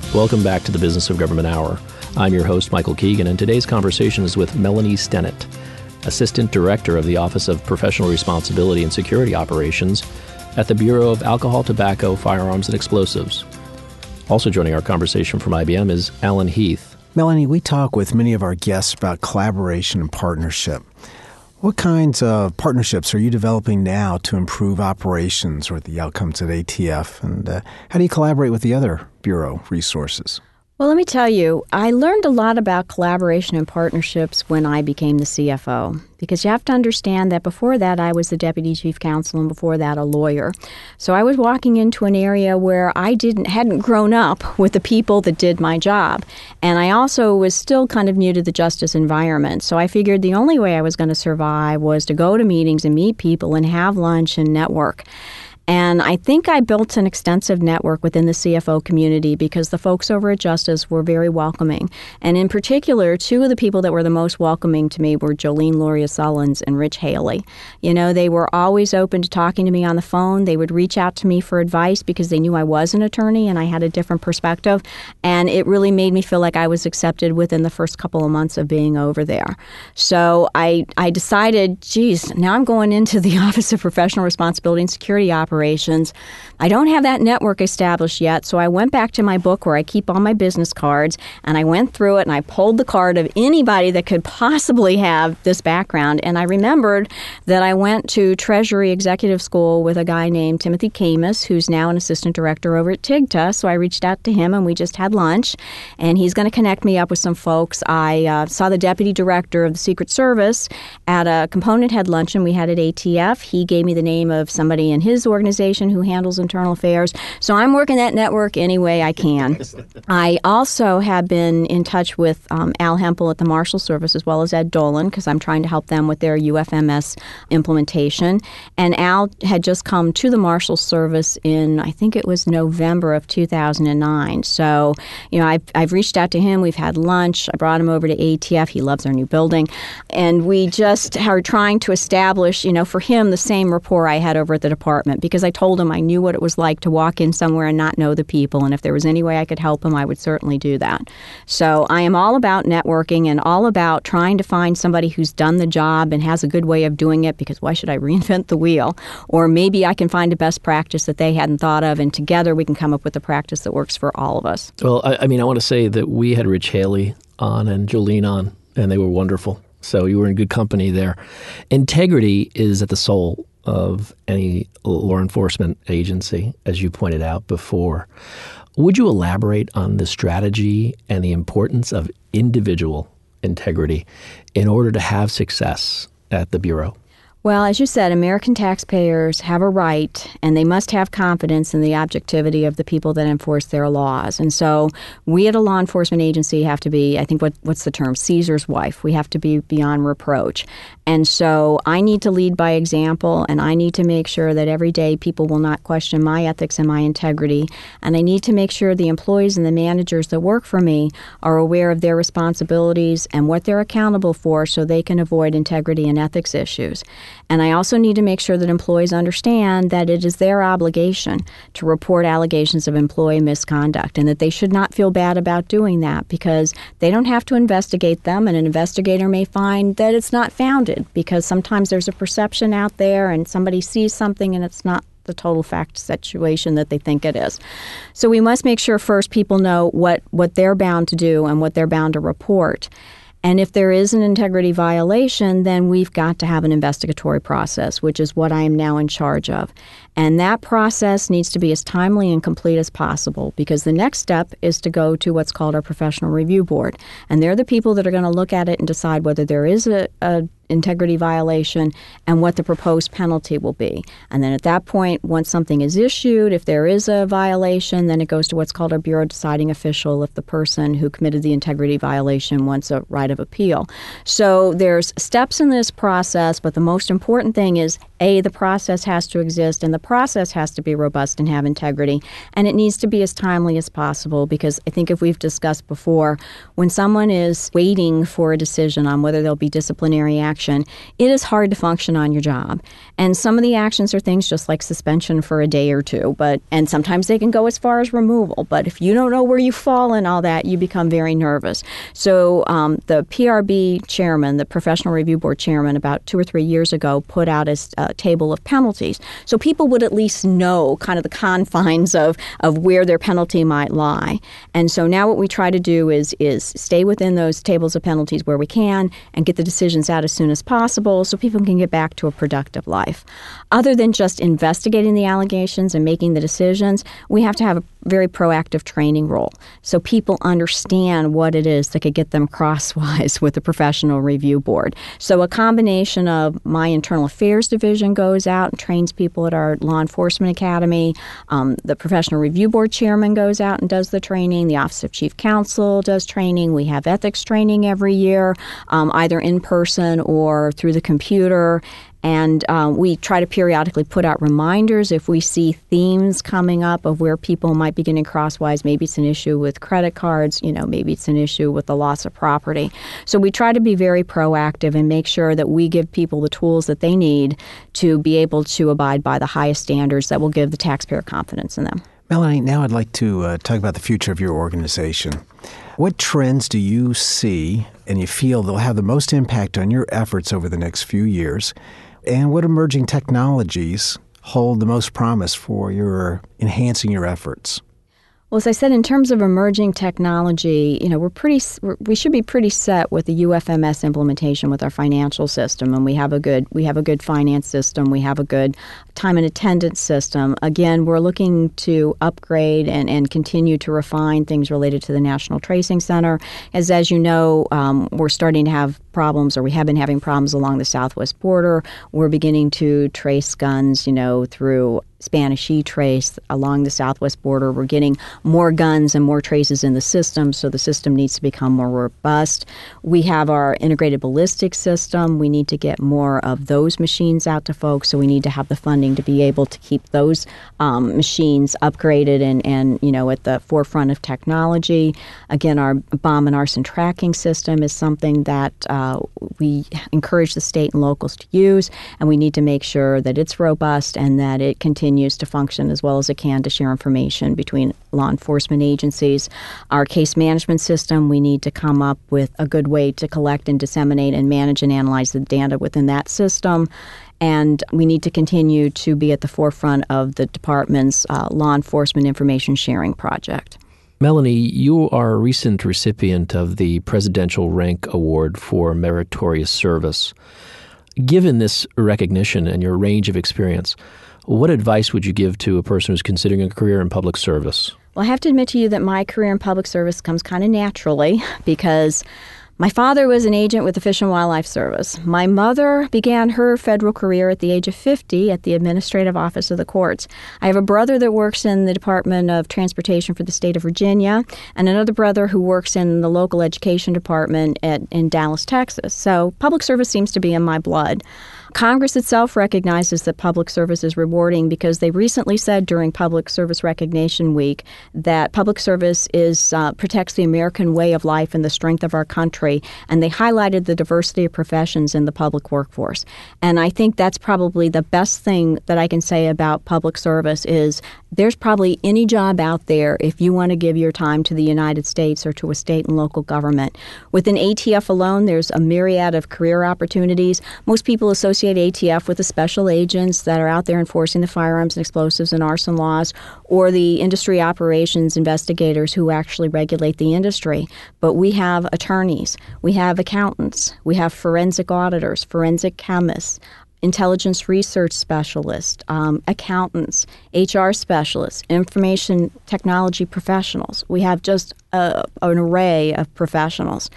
Welcome back to the Business of Government Hour. I'm your host, Michael Keegan, and today's conversation is with Melanie Stennett, Assistant Director of the Office of Professional Responsibility and Security Operations at the Bureau of Alcohol, Tobacco, Firearms, and Explosives. Also joining our conversation from IBM is Alan Heath. Melanie, we talk with many of our guests about collaboration and partnership. What kinds of partnerships are you developing now to improve operations or the outcomes at ATF? And how do you collaborate with the other Bureau resources? Well, let me tell you, I learned a lot about collaboration and partnerships when I became the CFO, because you have to understand that before that I was the Deputy Chief Counsel and before that a lawyer. So I was walking into an area where I hadn't grown up with the people that did my job. And I also was still kind of new to the justice environment. So I figured the only way I was going to survive was to go to meetings and meet people and have lunch and network. And I think I built an extensive network within the CFO community because the folks over at Justice were very welcoming. And in particular, two of the people that were the most welcoming to me were Jolene Loria-Sullins and Rich Haley. You know, they were always open to talking to me on the phone. They would reach out to me for advice because they knew I was an attorney and I had a different perspective. And it really made me feel like I was accepted within the first couple of months of being over there. So I decided, geez, now I'm going into the Office of Professional Responsibility and Security Operations. I don't have that network established yet, so I went back to my book where I keep all my business cards, and I went through it, and I pulled the card of anybody that could possibly have this background. And I remembered that I went to Treasury Executive School with a guy named Timothy Camus, who's now an assistant director over at TIGTA. So I reached out to him, and we just had lunch, and he's going to connect me up with some folks. I saw the deputy director of the Secret Service at a component head luncheon we had at ATF. He gave me the name of somebody in his organization who handles internal affairs. So I'm working that network any way I can. I also have been in touch with Al Hempel at the Marshal Service as well as Ed Dolan because I'm trying to help them with their UFMS implementation. And Al had just come to the Marshal Service in, I think it was November of 2009. So, you know, I've reached out to him. We've had lunch. I brought him over to ATF. He loves our new building. And we just are trying to establish, you know, for him the same rapport I had over at the department because I told him I knew what it was like to walk in somewhere and not know the people. And if there was any way I could help him, I would certainly do that. So I am all about networking and all about trying to find somebody who's done the job and has a good way of doing it because why should I reinvent the wheel? Or maybe I can find a best practice that they hadn't thought of and together we can come up with a practice that works for all of us. Well, I want to say that we had Rich Haley on and Jolene on, and they were wonderful. So you were in good company there. Integrity is at the soul of any law enforcement agency, as you pointed out before. Would you elaborate on the strategy and the importance of individual integrity in order to have success at the Bureau? Well, as you said, American taxpayers have a right, and they must have confidence in the objectivity of the people that enforce their laws. And so we at a law enforcement agency have to be, I think, what's the term, Caesar's wife. We have to be beyond reproach. And so I need to lead by example, and I need to make sure that every day people will not question my ethics and my integrity. And I need to make sure the employees and the managers that work for me are aware of their responsibilities and what they're accountable for so they can avoid integrity and ethics issues. And I also need to make sure that employees understand that it is their obligation to report allegations of employee misconduct and that they should not feel bad about doing that because they don't have to investigate them, and an investigator may find that it's not founded because sometimes there's a perception out there and somebody sees something and it's not the total fact situation that they think it is. So we must make sure first people know what they're bound to do and what they're bound to report. And if there is an integrity violation, then we've got to have an investigatory process, which is what I am now in charge of. And that process needs to be as timely and complete as possible because the next step is to go to what's called our professional review board. And they're the people that are going to look at it and decide whether there is a integrity violation and what the proposed penalty will be. And then at that point, once something is issued, if there is a violation, then it goes to what's called a bureau deciding official if the person who committed the integrity violation wants a right of appeal. So there's steps in this process, but the most important thing is, A, the process has to exist, and the process has to be robust and have integrity, and it needs to be as timely as possible because I think if we've discussed before, when someone is waiting for a decision on whether there'll be disciplinary action action, it is hard to function on your job. And some of the actions are things just like suspension for a day or two, and sometimes they can go as far as removal. But if you don't know where you fall in all that, you become very nervous. So the PRB chairman, the Professional Review Board chairman, about 2 or 3 years ago, put out a table of penalties. So people would at least know kind of the confines of where their penalty might lie. And so now what we try to do is stay within those tables of penalties where we can and get the decisions out as soon as possible so people can get back to a productive life. Other than just investigating the allegations and making the decisions, we have to have a very proactive training role so people understand what it is that could get them crosswise with the Professional Review Board. So a combination of my Internal Affairs Division goes out and trains people at our Law Enforcement Academy. The Professional Review Board chairman goes out and does the training. The Office of Chief Counsel does training. We have ethics training every year, either in person or through the computer. And we try to periodically put out reminders if we see themes coming up of where people might be getting crosswise. Maybe it's an issue with credit cards, maybe it's an issue with the loss of property. So we try to be very proactive and make sure that we give people the tools that they need to be able to abide by the highest standards that will give the taxpayer confidence in them. Melanie, now I'd like to talk about the future of your organization. What trends do you see and you feel they'll have the most impact on your efforts over the next few years? And what emerging technologies hold the most promise for your enhancing your efforts? Well, as I said, in terms of emerging technology, we should be pretty set with the UFMS implementation with our financial system, and we have a good finance system. We have a good time and attendance system. Again, we're looking to upgrade and continue to refine things related to the National Tracing Center. As you know, we're starting to have problems, or we have been having problems along the southwest border. We're beginning to trace guns, through Spanish E-Trace along the southwest border. We're getting more guns and more traces in the system, so the system needs to become more robust. We have our integrated ballistics system. We need to get more of those machines out to folks, so we need to have the funding to be able to keep those machines upgraded and at the forefront of technology. Again, our bomb and arson tracking system is something that we encourage the state and locals to use, and we need to make sure that it's robust and that it continues to function as well as it can to share information between law enforcement agencies. Our case management system, we need to come up with a good way to collect and disseminate and manage and analyze the data within that system. And we need to continue to be at the forefront of the department's law enforcement information sharing project. Melanie, you are a recent recipient of the Presidential Rank Award for Meritorious Service. Given this recognition and your range of experience, what advice would you give to a person who's considering a career in public service? Well, I have to admit to you that my career in public service comes kind of naturally because my father was an agent with the Fish and Wildlife Service. My mother began her federal career at the age of 50 at the Administrative Office of the Courts. I have a brother that works in the Department of Transportation for the state of Virginia, and another brother who works in the local education department in Dallas, Texas. So public service seems to be in my blood. Congress itself recognizes that public service is rewarding because they recently said during Public Service Recognition Week that public service protects the American way of life and the strength of our country, and they highlighted the diversity of professions in the public workforce. And I think that's probably the best thing that I can say about public service is there's probably any job out there if you want to give your time to the United States or to a state and local government. Within ATF alone, there's a myriad of career opportunities. Most people associate ATF with the special agents that are out there enforcing the firearms and explosives and arson laws, or the industry operations investigators who actually regulate the industry. But we have attorneys, we have accountants, we have forensic auditors, forensic chemists, intelligence research specialists, accountants, HR specialists, information technology professionals. We have just an array of professionals.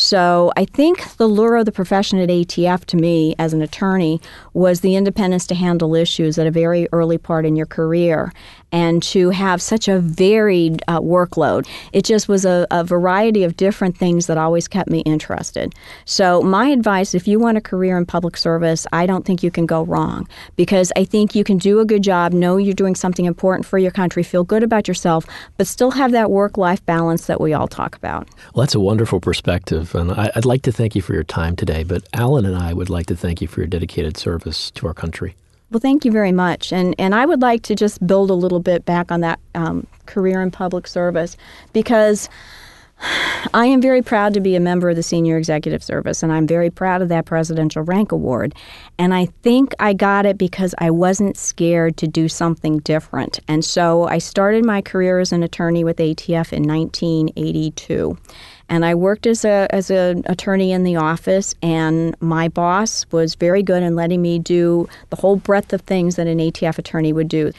So I think the lure of the profession at ATF to me as an attorney was the independence to handle issues at a very early part in your career and to have such a varied workload. It just was a variety of different things that always kept me interested. So my advice, if you want a career in public service, I don't think you can go wrong because I think you can do a good job, know you're doing something important for your country, feel good about yourself, but still have that work-life balance balance that we all talk about. Well, that's a wonderful perspective, and I'd like to thank you for your time today, but Alan and I would like to thank you for your dedicated service to our country. Well, thank you very much. And I would like to just build a little bit back on that career in public service, because I am very proud to be a member of the Senior Executive Service, and I'm very proud of that Presidential Rank Award. And I think I got it because I wasn't scared to do something different. And so I started my career as an attorney with ATF in 1982. And I worked as an attorney in the office, and my boss was very good in letting me do the whole breadth of things that an ATF attorney would do.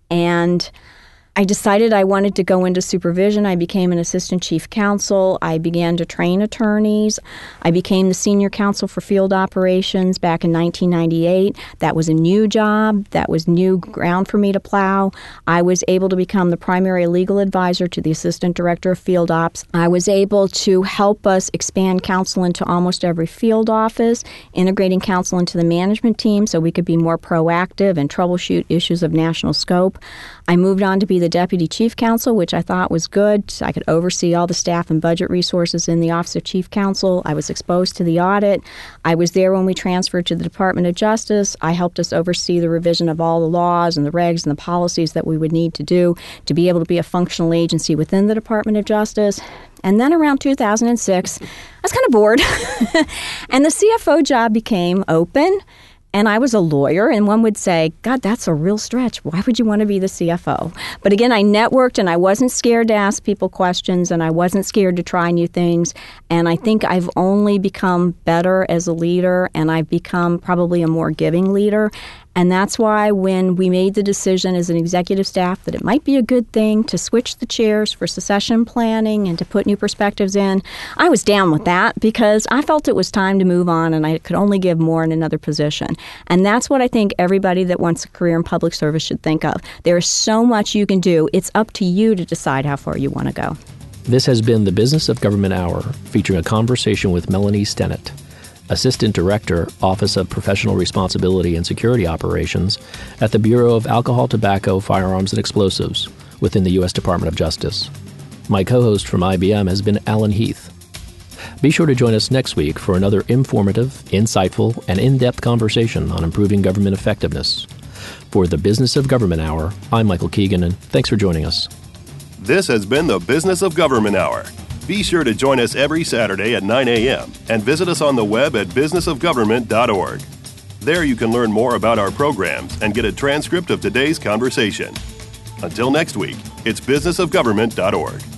And I decided I wanted to go into supervision. I became an assistant chief counsel. I began to train attorneys. I became the senior counsel for field operations back in 1998. That was a new job. That was new ground for me to plow. I was able to become the primary legal advisor to the assistant director of field ops. I was able to help us expand counsel into almost every field office, integrating counsel into the management team so we could be more proactive and troubleshoot issues of national scope. I moved on to be the deputy chief counsel, which I thought was good. I could oversee all the staff and budget resources in the Office of Chief Counsel. I was exposed to the audit. I was there when we transferred to the Department of Justice. I helped us oversee the revision of all the laws and the regs and the policies that we would need to do to be able to be a functional agency within the Department of Justice. And then around 2006, I was kind of bored. And the CFO job became open. And I was a lawyer, and one would say, God, that's a real stretch. Why would you want to be the CFO? But again, I networked, and I wasn't scared to ask people questions, and I wasn't scared to try new things. And I think I've only become better as a leader, and I've become probably a more giving leader. And that's why when we made the decision as an executive staff that it might be a good thing to switch the chairs for succession planning and to put new perspectives in, I was down with that because I felt it was time to move on and I could only give more in another position. And that's what I think everybody that wants a career in public service should think of. There is so much you can do. It's up to you to decide how far you want to go. This has been the Business of Government Hour, featuring a conversation with Melanie Stennett, Assistant Director, Office of Professional Responsibility and Security Operations at the Bureau of Alcohol, Tobacco, Firearms, and Explosives within the U.S. Department of Justice. My co-host from IBM has been Alan Heath. Be sure to join us next week for another informative, insightful, and in-depth conversation on improving government effectiveness. For the Business of Government Hour, I'm Michael Keegan, and thanks for joining us. This has been the Business of Government Hour. Be sure to join us every Saturday at 9 a.m. and visit us on the web at businessofgovernment.org. There you can learn more about our programs and get a transcript of today's conversation. Until next week, it's businessofgovernment.org.